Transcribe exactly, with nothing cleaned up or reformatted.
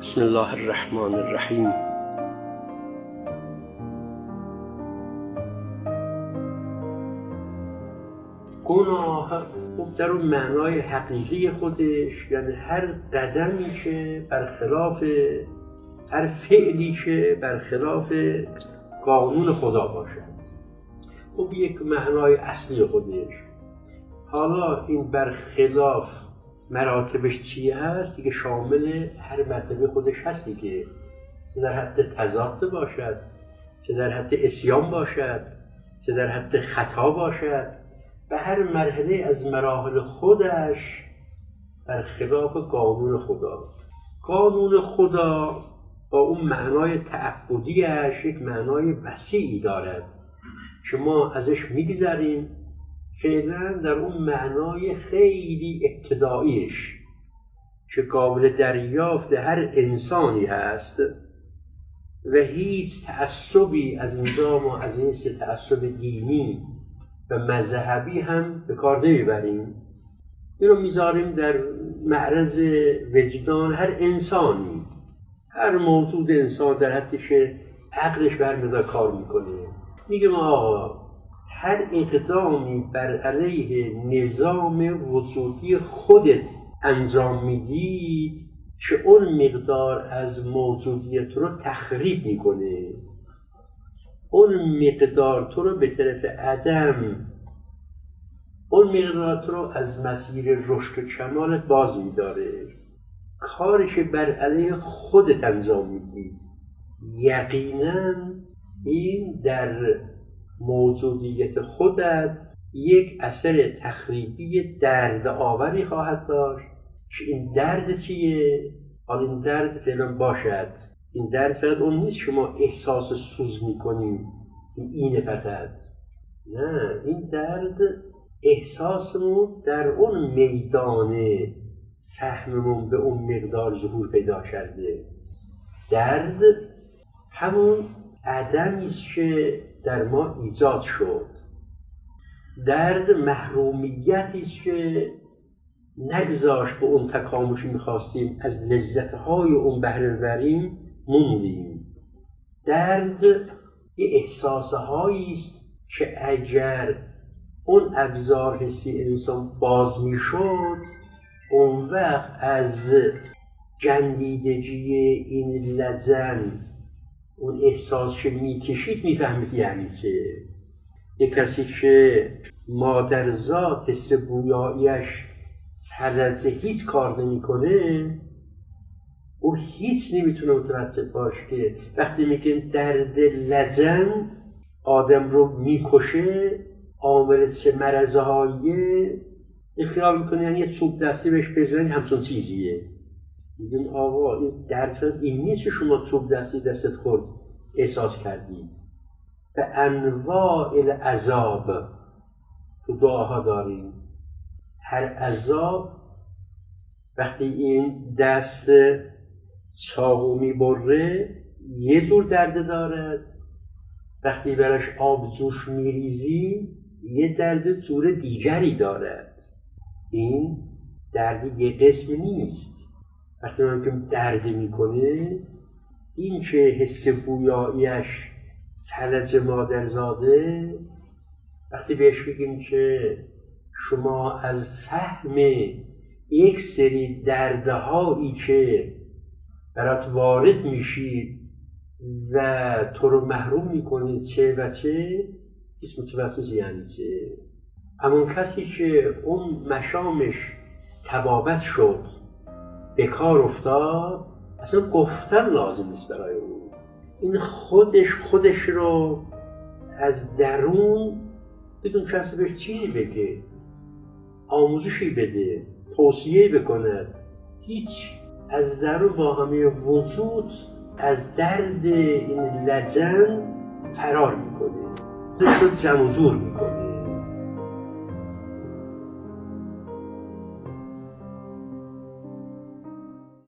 بسم الله الرحمن الرحیم. گناه در اون معنای حقیقی خودش، یعنی هر قدمی که برخلاف، هر فعلی که برخلاف قانون خدا باشد، خب یک معنای اصلی خودش. حالا این برخلاف مراتبش چی هست دیگه شامل هر مرتبه خودش هست دیگه. چه در حد تضاد باشد، چه در حد عصیان باشد، چه در حد خطا باشد، به هر مرحله از مراحل خودش برخلاف قانون خدا. قانون خدا با اون معنای تعبدیش یک معنای وسیعی دارد که ما ازش میگذریم فعلا در اون معنای خیلی ابتداییش که قابل دریافت هر انسانی هست و هیچ تعصبی از نظام و از این سه تعصب دینی و مذهبی هم به کار نمیبریم. این رو میذاریم در معرض وجدان هر انسانی، هر موجود انسان در حدی که عقلش برمی‌داره کار میکنه. میگه ما آقا هر اقدامی بر علیه نظام وجودی خودت انجام میدی که اون مقدار از موجودیت رو تخریب میکنه، اون مقدار تو رو به طرف عدم، اون مقدار تو رو از مسیر رشد و کمالت باز میداره. کارش بر علیه خودت انجام میدی، یقینا این در موجودیت خودت یک اثر تخریبی درد آوری خواهد داشت که این درد چیه؟ حالا این درد فعلا باشد، این درد فقط اون نیست که ما احساس سوز میکنیم، این اینه فقط، نه، این درد احساسمون در اون میدان فهممون به اون مقدار ظهور پیدا کرده. درد همون عدمیست که در ما ایجاد شد، درد محرومیتیست که نگذاشت به اون تکاملی میخواستیم از لذتهای اون بهره ببریم موندیم. درد یه احساسهاییست که اگر اون ابزار حسی انسان باز میشد، اون وقت از جندیدگی این لجن، اون احساس که میکشید میفهمید یعنی چه. یک کسی که مادرزاد حس بویاییش فلجه هیچ کار نمیکنه، او هیچ نمیتونه متوجه باشه که وقتی میگن درد لجن آدم رو میکشه، عامل چه مرضهاییه، خیال میکنه یعنی یه چوب دستی بهش بزنی همچون چیزیه. میگیم آقا این درد این نیست که شما چوب دستی دستت خورد احساس کردید. به انواع العذاب تو دعاها داریم، هر عذاب وقتی این دست چاقو میبره یه جور درد دارد، وقتی برش آب جوش میریزی یه درد جور دیگری دارد. این درد یه قسم نیست. وقتی من که درد میکنه، این که حس بویاییش فلج مادرزاده، وقتی بهش بگیم که شما از فهم یک سری دردهایی که برات وارد میشید و تو رو محروم میکنه چه و چه، هیچ متوسط یعنی چه. همون کسی که اون مشامش تبابت شد، به کار افتاد، اصلا گفتن لازم نیست برای اون. این خودش خودش رو از درون بدون کسی بهش چیزی بگه، آموزشی بده، توصیه بکنه، هیچ از درون با همه وجود از درد این لجن فرار میکنه، خودش رو جمع و جور میکنه.